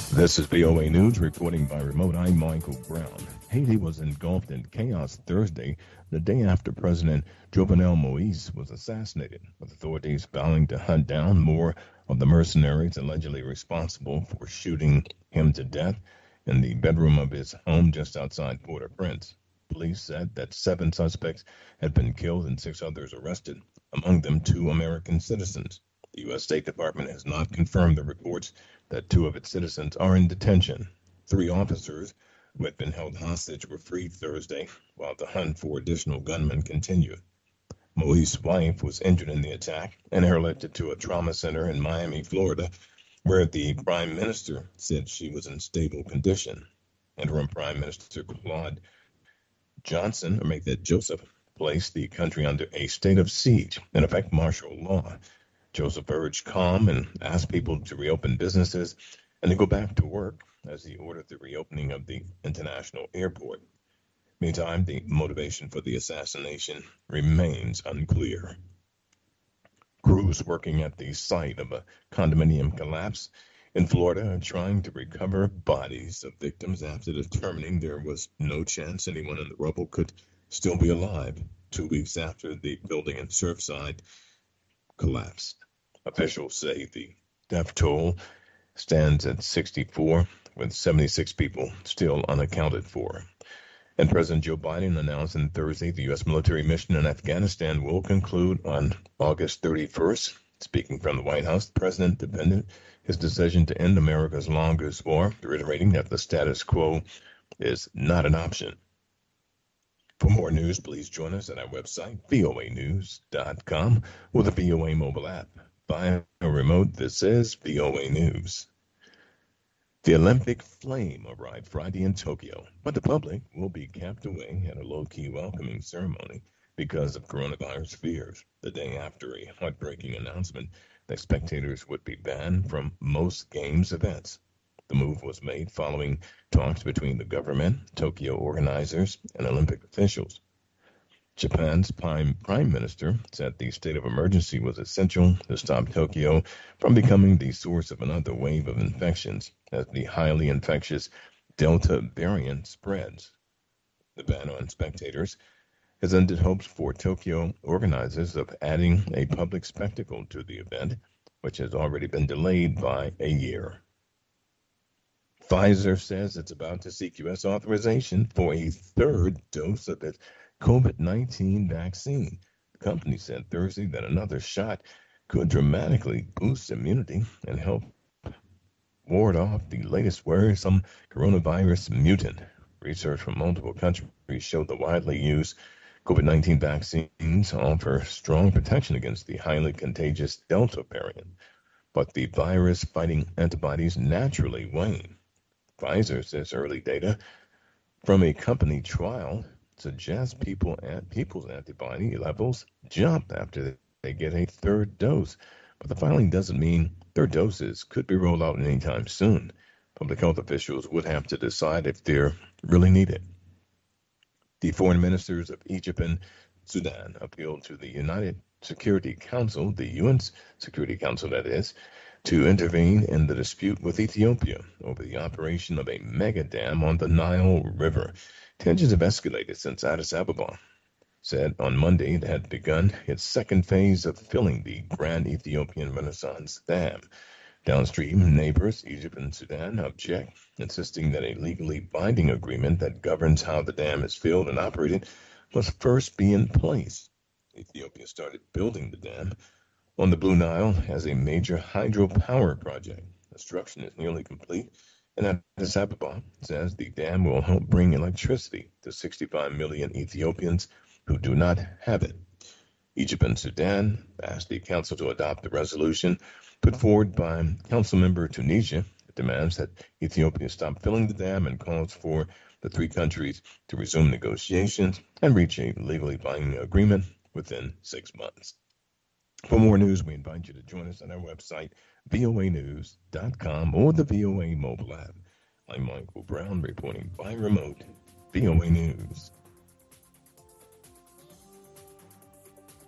This is VOA News reporting by remote. I'm Michael Brown. Haiti was engulfed in chaos Thursday, the day after President Jovenel Moise was assassinated, with authorities vowing to hunt down more of the mercenaries allegedly responsible for shooting him to death in the bedroom of his home just outside Port-au-Prince. Police said that 7 suspects had been killed and 6 others arrested, among them 2 American citizens. The U.S. State Department has not confirmed the reports that 2 of its citizens are in detention. 3 officers who had been held hostage were freed Thursday, while the hunt for additional gunmen continued. Moise's wife was injured in the attack and airlifted to a trauma center in Miami, Florida, where the prime minister said she was in stable condition. Interim Prime Minister Claude Johnson, or make that Joseph, placed the country under a state of siege, in effect martial law. Joseph urged calm and asked people to reopen businesses and to go back to work as he ordered the reopening of the international airport. Meantime, the motivation for the assassination remains unclear. Crews working at the site of a condominium collapse in Florida are trying to recover bodies of victims after determining there was no chance anyone in the rubble could still be alive 2 weeks after the building in Surfside collapsed. Officials say the death toll stands at 64, with 76 people still unaccounted for. And President Joe Biden announced on Thursday the U.S. military mission in Afghanistan will conclude on August 31st. Speaking from the White House, the president defended his decision to end America's longest war, reiterating that the status quo is not an option. For more news, please join us at our website, voanews.com, or the VOA mobile app. Via a remote, this is VOA News. The Olympic flame arrived Friday in Tokyo, but the public will be kept away at a low-key welcoming ceremony because of coronavirus fears, the day after a heartbreaking announcement that spectators would be banned from most Games events. The move was made following talks between the government, Tokyo organizers, and Olympic officials. Japan's prime minister said the state of emergency was essential to stop Tokyo from becoming the source of another wave of infections as the highly infectious Delta variant spreads. The ban on spectators has ended hopes for Tokyo organizers of adding a public spectacle to the event, which has already been delayed by a year. Pfizer says it's about to seek U.S. authorization for a 3rd dose of its COVID-19 vaccine. The company said Thursday that another shot could dramatically boost immunity and help ward off the latest worrisome coronavirus mutant. Research from multiple countries showed the widely used COVID-19 vaccines offer strong protection against the highly contagious Delta variant, but the virus-fighting antibodies naturally wane. Pfizer says early data from a company trial suggests people's antibody levels jump after they get a 3rd dose, but the filing doesn't mean 3rd doses could be rolled out anytime soon. Public health officials would have to decide if they're really needed. The foreign ministers of Egypt and Sudan appealed to the United Security Council, the UN Security Council that is, to intervene in the dispute with Ethiopia over the operation of a mega dam on the Nile River. Tensions have escalated since Addis Ababa said on Monday it had begun its 2nd phase of filling the Grand Ethiopian Renaissance Dam. Downstream neighbors, Egypt and Sudan, object, insisting that a legally binding agreement that governs how the dam is filled and operated must first be in place. Ethiopia started building the dam on the Blue Nile as a major hydropower project. Construction is nearly complete, and Addis Ababa says the dam will help bring electricity to 65 million Ethiopians who do not have it. Egypt and Sudan asked the council to adopt the resolution put forward by council member Tunisia. It demands that Ethiopia stop filling the dam and calls for the 3 countries to resume negotiations and reach a legally binding agreement within 6 months. For more news, we invite you to join us on our website, voanews.com, or the VOA mobile app. I'm Michael Brown reporting by remote, VOA News.